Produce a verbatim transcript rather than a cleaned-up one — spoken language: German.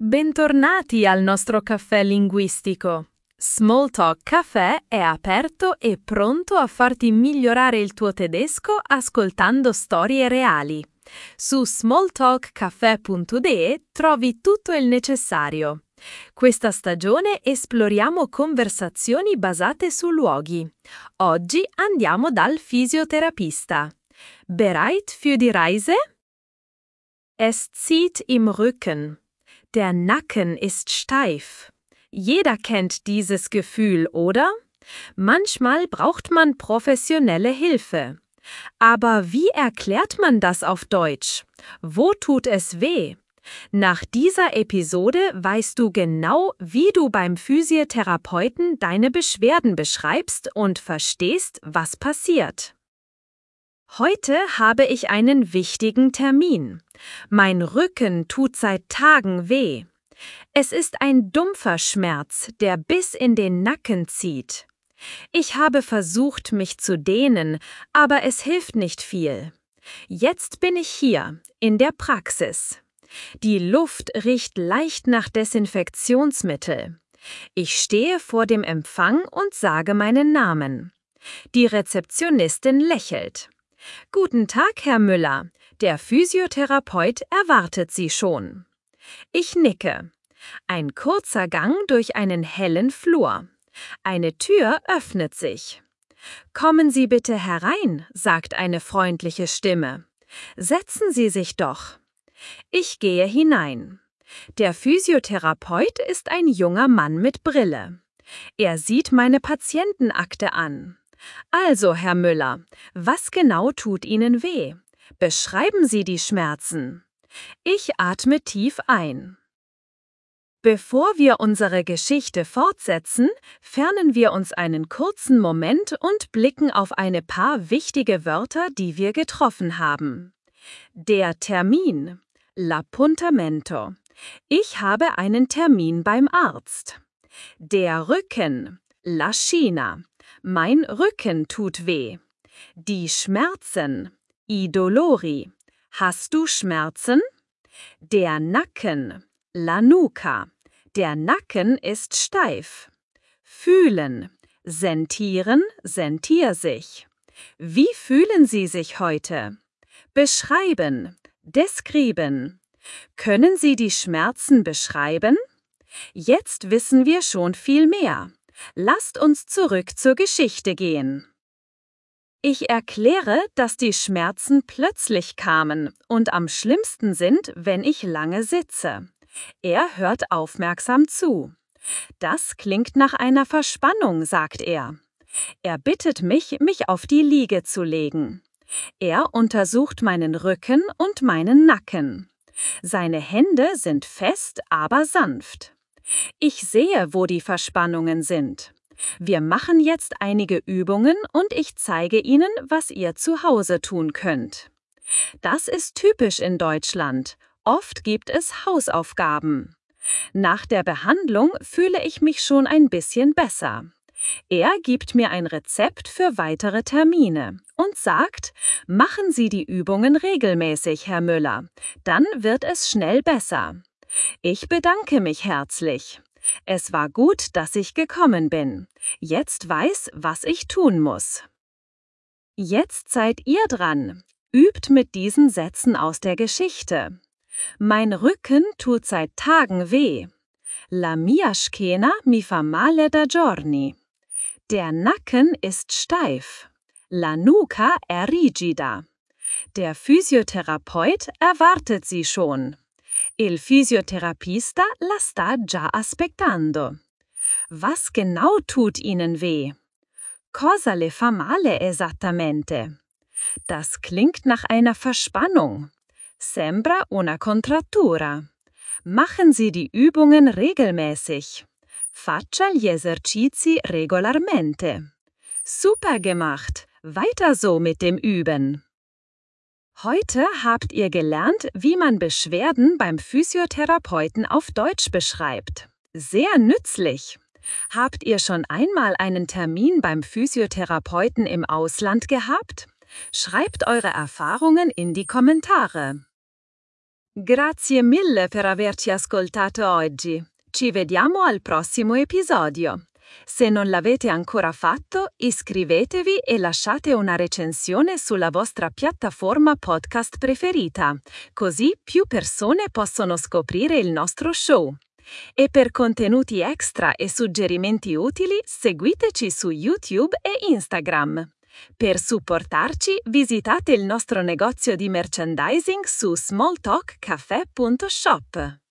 Bentornati al nostro caffè linguistico. Smalltalk Café è aperto e pronto a farti migliorare il tuo tedesco ascoltando storie reali. Su smalltalkcaffè punto de trovi tutto il necessario. Questa stagione esploriamo conversazioni basate su luoghi. Oggi andiamo dal fisioterapista. Bereit für die Reise? Es zieht im Rücken. Der Nacken ist steif. Jeder kennt dieses Gefühl, oder? Manchmal braucht man professionelle Hilfe. Aber wie erklärt man das auf Deutsch? Wo tut es weh? Nach dieser Episode weißt du genau, wie du beim Physiotherapeuten deine Beschwerden beschreibst und verstehst, was passiert. Heute habe ich einen wichtigen Termin. Mein Rücken tut seit Tagen weh. Es ist ein dumpfer Schmerz, der bis in den Nacken zieht. Ich habe versucht, mich zu dehnen, aber es hilft nicht viel. Jetzt bin ich hier, in der Praxis. Die Luft riecht leicht nach Desinfektionsmittel. Ich stehe vor dem Empfang und sage meinen Namen. Die Rezeptionistin lächelt. »Guten Tag, Herr Müller. Der Physiotherapeut erwartet Sie schon.« Ich nicke. Ein kurzer Gang durch einen hellen Flur. Eine Tür öffnet sich. »Kommen Sie bitte herein«, sagt eine freundliche Stimme. »Setzen Sie sich doch.« Ich gehe hinein. Der Physiotherapeut ist ein junger Mann mit Brille. Er sieht meine Patientenakte an. »Also, Herr Müller, was genau tut Ihnen weh? Beschreiben Sie die Schmerzen.« Ich atme tief ein. Bevor wir unsere Geschichte fortsetzen, fernen wir uns einen kurzen Moment und blicken auf ein paar wichtige Wörter, die wir getroffen haben. Der Termin. L'appuntamento. Ich habe einen Termin beim Arzt. Der Rücken. La schiena. Mein Rücken tut weh. Die Schmerzen. I dolori. Hast du Schmerzen? Der Nacken. La nuca. Der Nacken ist steif. Fühlen. Sentieren, sentier sich. Wie fühlen Sie sich heute? Beschreiben. Describen. Können Sie die Schmerzen beschreiben? Jetzt wissen wir schon viel mehr. Lasst uns zurück zur Geschichte gehen. Ich erkläre, dass die Schmerzen plötzlich kamen und am schlimmsten sind, wenn ich lange sitze. Er hört aufmerksam zu. Das klingt nach einer Verspannung, sagt er. Er bittet mich, mich auf die Liege zu legen. Er untersucht meinen Rücken und meinen Nacken. Seine Hände sind fest, aber sanft. Ich sehe, wo die Verspannungen sind. Wir machen jetzt einige Übungen und ich zeige Ihnen, was ihr zu Hause tun könnt. Das ist typisch in Deutschland. Oft gibt es Hausaufgaben. Nach der Behandlung fühle ich mich schon ein bisschen besser. Er gibt mir ein Rezept für weitere Termine und sagt, machen Sie die Übungen regelmäßig, Herr Müller, dann wird es schnell besser. Ich bedanke mich herzlich. Es war gut, dass ich gekommen bin. Jetzt weiß, was ich tun muss. Jetzt seid ihr dran. Übt mit diesen Sätzen aus der Geschichte. Mein Rücken tut seit Tagen weh. La mia schiena mi fa male da giorni. Der Nacken ist steif. La nuca è rigida. Der Physiotherapeut erwartet Sie schon. Il fisioterapista la sta già aspettando. Was genau tut Ihnen weh? Cosa le fa male esattamente? Das klingt nach einer Verspannung. Sembra una contrattura. Machen Sie die Übungen regelmäßig. Faccia gli esercizi regolarmente. Super gemacht. Weiter so mit dem Üben. Heute habt ihr gelernt, wie man Beschwerden beim Physiotherapeuten auf Deutsch beschreibt. Sehr nützlich! Habt ihr schon einmal einen Termin beim Physiotherapeuten im Ausland gehabt? Schreibt eure Erfahrungen in die Kommentare. Grazie mille per averci ascoltato oggi. Ci vediamo al prossimo episodio. Se non l'avete ancora fatto, iscrivetevi e lasciate una recensione sulla vostra piattaforma podcast preferita, così più persone possono scoprire il nostro show. E per contenuti extra e suggerimenti utili, seguiteci su YouTube e Instagram. Per supportarci, visitate il nostro negozio di merchandising su small talk cafe punto shop.